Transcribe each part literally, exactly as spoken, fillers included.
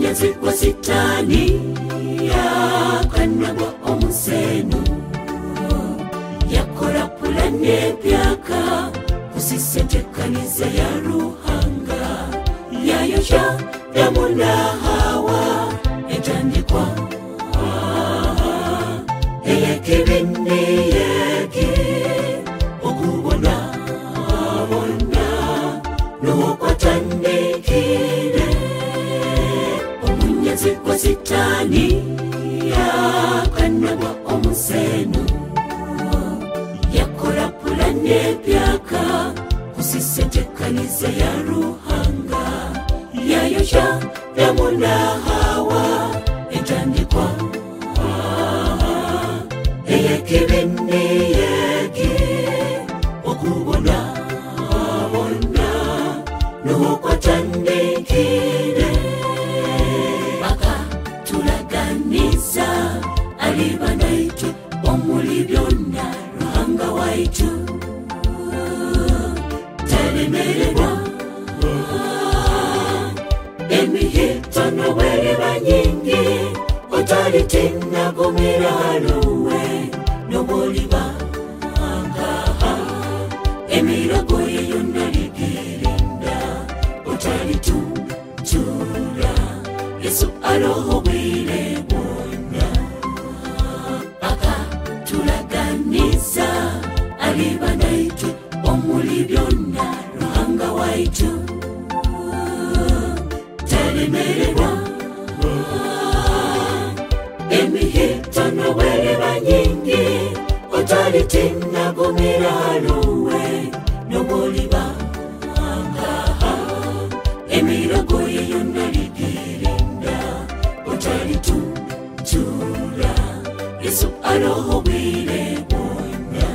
omunyazi kwa sitani yakanagwa omusenu yakora pulane pyaka kusisentekaniza ya ruhanga yayosha yamuna hawa etandikwa eyekibini yeki okubona bona nukwatandikire omunyazi kwa sitani yakanagwa omusenu yakora pulane pyaka kusisentekaniza ya ruhanga yayosha yamuna hawa etandikwa eyekibini yeki okubona bona nukwatandikire bakatulaganiza alibanaitu omuli byonna ruhanga waitu talemererwa emihitono bweriba nyingi otalitinagumira haluwe noboliba angaha emirago yeyo naligirinda otalitutula Yesu aroho bwire bwonna akatulaganiza alibanaitu omuli byonna ruhanga waitu talemererwa emihitono bweriba nyingi otalitinagumira haluwe noboliba angaha emirago yeyo naligirinda otalitutula Yesu aroho bwire bwonna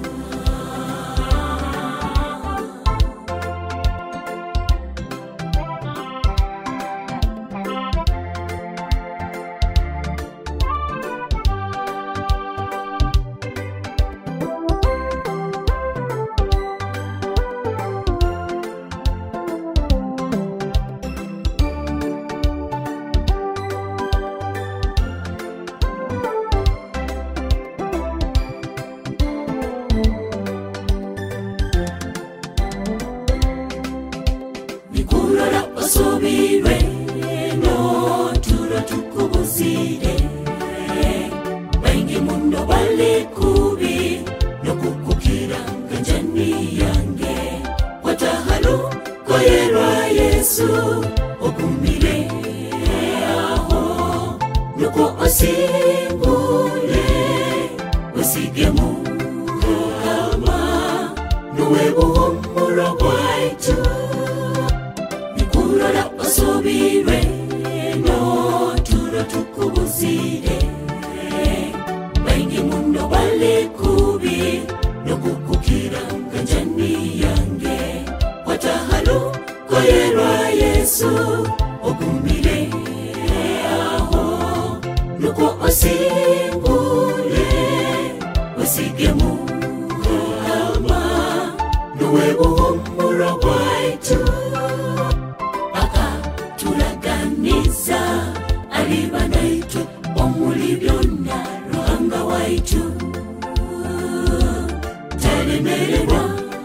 nikurora osobirwe no turo tukubuzire baingi muno bale kubi no kukukira kanjani yange watahalu koyerwa Yesu okumire aho nuko osingule osigemu kama nuwe buhumuro bwaitu nikurora osobirwe no turo tukubuzire baingi muno bale kubi no kukukira kanjani yange watahalu koyerwa Yesu okumire aho nuko osingule osigemu kama nuwe buhumuro bwaitu bakatulaganiza alibanaitu omuli byonna ruhanga waitu talemererwa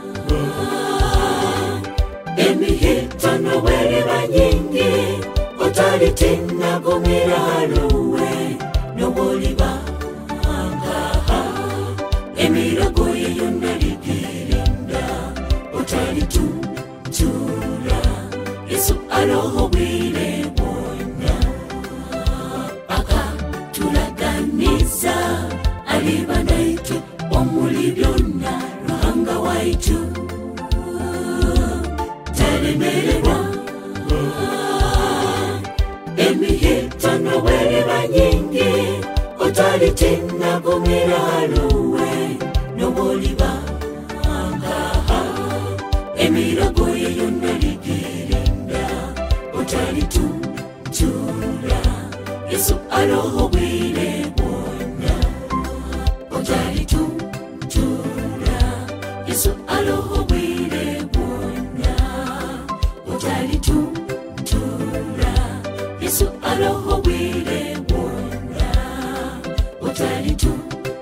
emihitono bweriba nyingi otalitinagumira haluwe noboliba angaha emirago yeyo naligirinda otalitutula Yesu aroho bwire bwonna akatulaganiza alibanaitu omuli byonna ruhanga waitu talemererwa emihitono bweriba nyingi otalitinagumira haluwe noboliba angaha emirago yeyo naligirinda otalitutula Yesu aroho bwire bwonna otalitutula Yesu aroho bwire bwonna otalitutula Yesu aroho wile wona utalitura.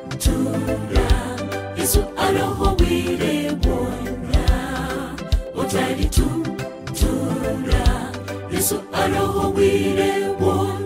Yesu aroho wile wona utalitura. Yesu aroho wile wona